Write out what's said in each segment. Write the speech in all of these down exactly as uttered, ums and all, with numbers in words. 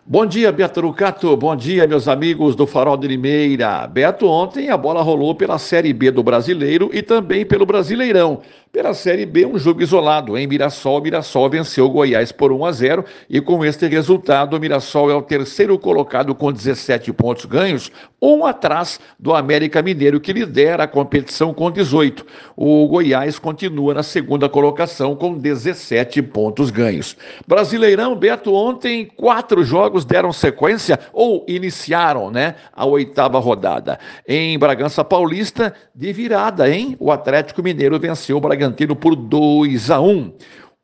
Bom dia, Beto Rucato. Bom dia, meus amigos do Farol de Limeira. Beto, ontem a bola rolou pela Série B do Brasileiro e também pelo Brasileirão. Pela Série B, um jogo isolado. Em Mirassol, o Mirassol venceu o Goiás por um a zero e com este resultado, o Mirassol é o terceiro colocado com dezessete pontos ganhos, um atrás do América Mineiro, que lidera a competição com dezoito. O Goiás continua na segunda colocação com dezessete pontos ganhos. Brasileirão, Beto, ontem quatro jogos deram sequência ou iniciaram, né, a oitava rodada. Em Bragança Paulista, de virada, hein? O Atlético Mineiro venceu o Bragantino por dois a um.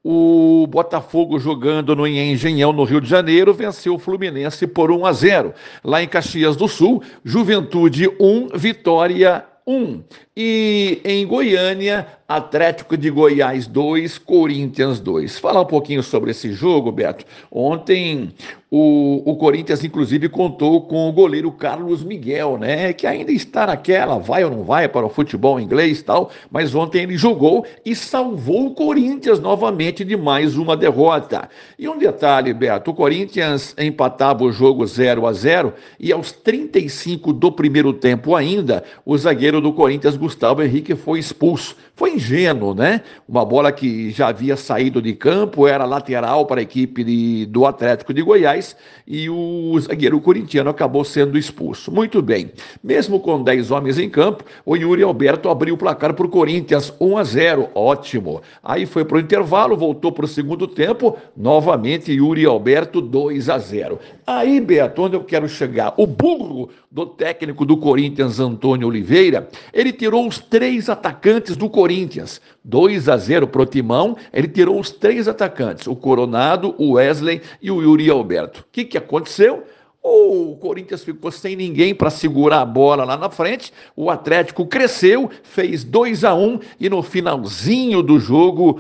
O Botafogo, jogando no Engenhão, no Rio de Janeiro, venceu o Fluminense por um a zero. Lá em Caxias do Sul, Juventude um, Vitória um. E em Goiânia, Atlético de Goiás dois, Corinthians dois. Fala um pouquinho sobre esse jogo, Beto. Ontem o, o Corinthians, inclusive, contou com o goleiro Carlos Miguel, né? Que ainda está naquela, vai ou não vai para o futebol inglês e tal, mas ontem ele jogou e salvou o Corinthians novamente de mais uma derrota. E um detalhe, Beto, o Corinthians empatava o jogo zero a zero e aos trinta e cinco do primeiro tempo ainda, o zagueiro do Corinthians, Gustavo Henrique, foi expulso. Foi ingênuo, né? Uma bola que já havia saído de campo, era lateral para a equipe de, do Atlético de Goiás e o zagueiro corintiano acabou sendo expulso. Muito bem. Mesmo com dez homens em campo, o Yuri Alberto abriu o placar para o Corinthians, um a zero. Ótimo. Aí foi para o intervalo, voltou para o segundo tempo, novamente Yuri Alberto, dois a zero. Aí, Beto, onde eu quero chegar? O burro do técnico do Corinthians, Antônio Oliveira, ele tirou os três atacantes do Corinthians, dois a zero pro Timão, ele tirou os três atacantes, o Coronado, o Wesley e o Yuri Alberto. O que que aconteceu? O Corinthians ficou sem ninguém para segurar a bola lá na frente, o Atlético cresceu, fez dois a um e no finalzinho do jogo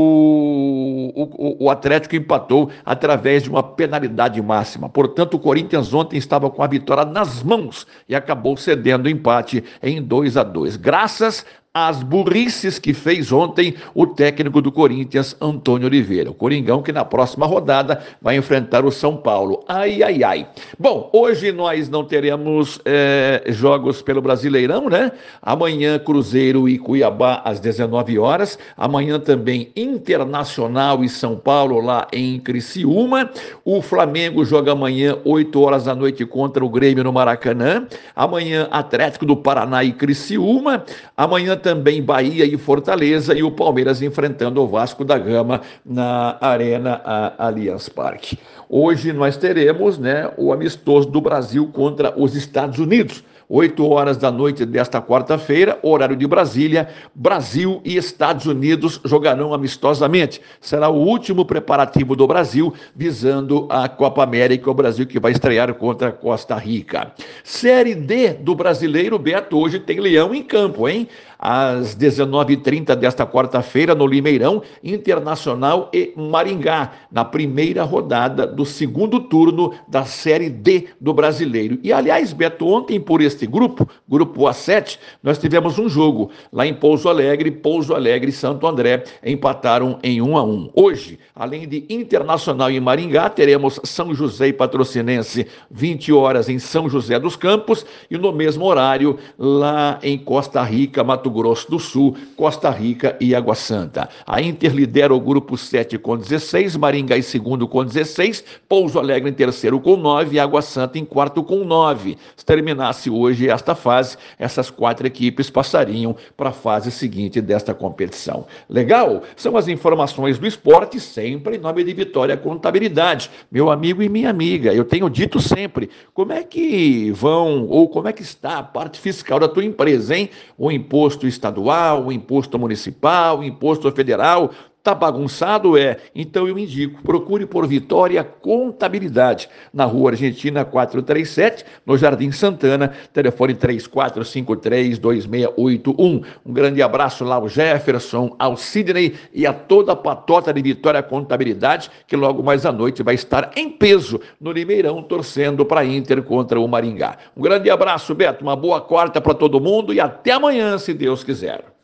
o, o, o Atlético empatou através de uma penalidade máxima. Portanto, o Corinthians ontem estava com a vitória nas mãos e acabou cedendo o empate em dois a dois. Graças as burrices que fez ontem o técnico do Corinthians, Antônio Oliveira. O Coringão que na próxima rodada vai enfrentar o São Paulo. Ai, ai, ai. Bom, hoje nós não teremos é, jogos pelo Brasileirão, né? Amanhã Cruzeiro e Cuiabá às dezenove horas. Amanhã também Internacional e São Paulo lá em Criciúma. O Flamengo joga amanhã oito horas da noite contra o Grêmio no Maracanã. Amanhã Atlético do Paraná e Criciúma. Amanhã também Bahia e Fortaleza e o Palmeiras enfrentando o Vasco da Gama na Arena Allianz Parque. Hoje nós teremos, né, o amistoso do Brasil contra os Estados Unidos. oito horas da noite desta quarta-feira, horário de Brasília, Brasil e Estados Unidos jogarão amistosamente. Será o último preparativo do Brasil visando a Copa América, o Brasil que vai estrear contra Costa Rica. Série D do Brasileiro, Beto, hoje tem Leão em campo, hein? Às dezenove e trinta desta quarta-feira, no Limeirão, Internacional e Maringá, na primeira rodada do segundo turno da Série D do Brasileiro. E, aliás, Beto, ontem por este grupo, grupo A sete, nós tivemos um jogo lá em Pouso Alegre, Pouso Alegre e Santo André empataram em um a um. Hoje, além de Internacional e Maringá, teremos São José e Patrocinense, vinte horas em São José dos Campos, e no mesmo horário, lá em Costa Rica, Mato Grosso do Sul, Costa Rica e Água Santa. A Inter lidera o grupo sete com dezesseis, Maringá em segundo com dezesseis, Pouso Alegre em terceiro com nove e Água Santa em quarto com nove. Se terminasse hoje esta fase, essas quatro equipes passariam para a fase seguinte desta competição. Legal? São as informações do esporte, sempre em nome de Vitória Contabilidade. Meu amigo e minha amiga, eu tenho dito sempre, como é que vão, ou como é que está a parte fiscal da tua empresa, hein? O imposto estadual, o imposto municipal, o imposto federal, tá bagunçado? É. Então eu indico, procure por Vitória Contabilidade, na Rua Argentina quatrocentos e trinta e sete, no Jardim Santana, telefone três quatro cinco três, dois seis oito um. Um grande abraço lá ao Jefferson, ao Sidney e a toda a patota de Vitória Contabilidade, que logo mais à noite vai estar em peso no Limeirão, torcendo para Inter contra o Maringá. Um grande abraço, Beto, uma boa quarta para todo mundo e até amanhã, se Deus quiser.